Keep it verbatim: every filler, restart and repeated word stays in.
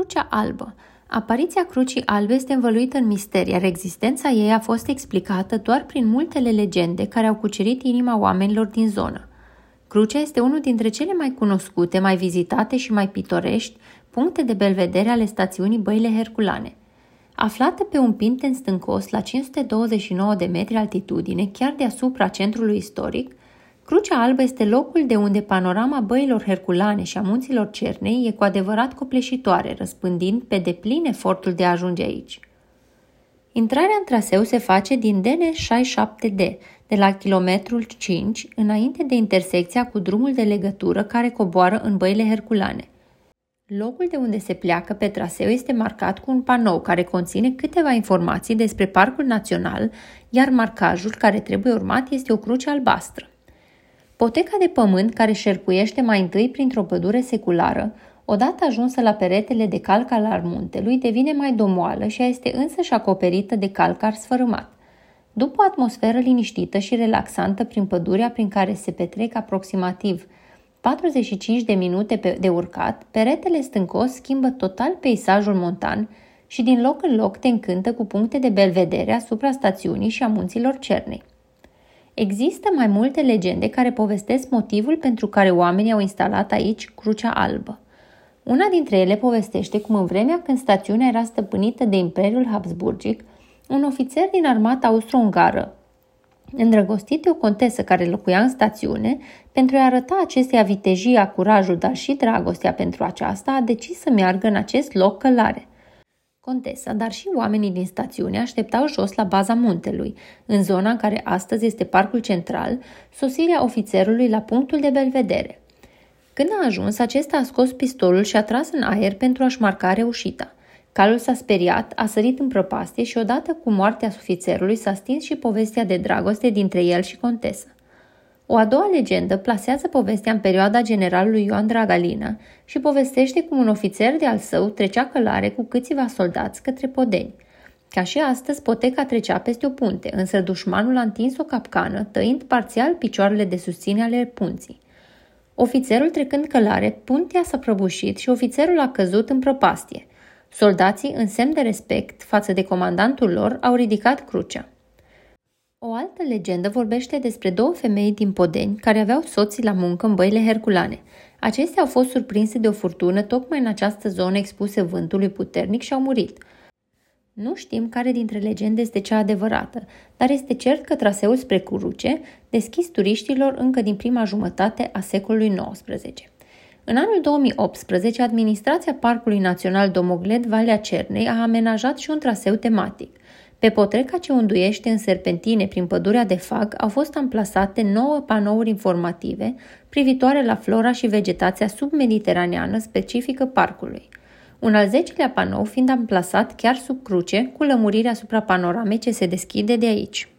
Crucea albă. Apariția Crucii Albe este învăluită în mister, iar existența ei a fost explicată doar prin multele legende care au cucerit inima oamenilor din zonă. Crucea este unul dintre cele mai cunoscute, mai vizitate și mai pitorești puncte de belvedere ale stațiunii Băile Herculane. Aflată pe un pinten stâncos la cinci sute douăzeci și nouă de metri altitudine, chiar deasupra centrului istoric, Crucea Albă este locul de unde panorama Băilor Herculane și a munților Cernei e cu adevărat copleșitoare, răspândind pe deplin efortul de a ajunge aici. Intrarea în traseu se face din D N șaizeci și șapte D, de la kilometrul cinci, înainte de intersecția cu drumul de legătură care coboară în Băile Herculane. Locul de unde se pleacă pe traseu este marcat cu un panou care conține câteva informații despre Parcul Național, iar marcajul care trebuie urmat este o cruce albastră. Poteca de pământ care șerpuiește mai întâi printr-o pădure seculară, odată ajunsă la peretele de calcar al muntelui, devine mai domoală și este însăși acoperită de calcar sfărâmat. După o atmosferă liniștită și relaxantă prin pădurea prin care se petrec aproximativ patruzeci și cinci de minute de urcat, peretele stâncos schimbă total peisajul montan și din loc în loc te încântă cu puncte de belvedere asupra stațiunii și a munților Cernei. Există mai multe legende care povestesc motivul pentru care oamenii au instalat aici Crucea Albă. Una dintre ele povestește cum în vremea când stațiunea era stăpânită de Imperiul Habsburgic, un ofițer din armata austro-ungară, îndrăgostit de o contesă care locuia în stațiune, pentru a arăta acesteia vitejia, curajul, dar și dragostea pentru aceasta, a decis să meargă în acest loc călare. Contesa, dar și oamenii din stațiune așteptau jos la baza muntelui, în zona în care astăzi este parcul central, sosirea ofițerului la punctul de belvedere. Când a ajuns, acesta a scos pistolul și a tras în aer pentru a-și marca reușita. Calul s-a speriat, a sărit în prăpastie și odată cu moartea ofițerului s-a stins și povestea de dragoste dintre el și contesă. O a doua legendă plasează povestea în perioada generalului Ioan Dragalina și povestește cum un ofițer de al său trecea călare cu câțiva soldați către Podeni. Ca și astăzi, poteca trecea peste o punte, însă dușmanul a întins o capcană, tăind parțial picioarele de susține ale punții. Ofițerul trecând călare, puntea s-a prăbușit și ofițerul a căzut în prăpastie. Soldații, în semn de respect față de comandantul lor, au ridicat crucea. O altă legendă vorbește despre două femei din Podeni care aveau soții la muncă în Băile Herculane. Acestea au fost surprinse de o furtună tocmai în această zonă expuse vântului puternic și au murit. Nu știm care dintre legende este cea adevărată, dar este cert că traseul spre Cruce, deschis turiștilor încă din prima jumătate a secolului nouăsprezece. În anul două mii optsprezece, administrația Parcului Național Domogled Valea Cernei a amenajat și un traseu tematic. Pe potreca ce unduiește în serpentine prin pădurea de fag au fost amplasate nouă panouri informative privitoare la flora și vegetația submediteraneană specifică parcului. Un al zecelea panou fiind amplasat chiar sub cruce, cu lămurire asupra panoramei ce se deschide de aici.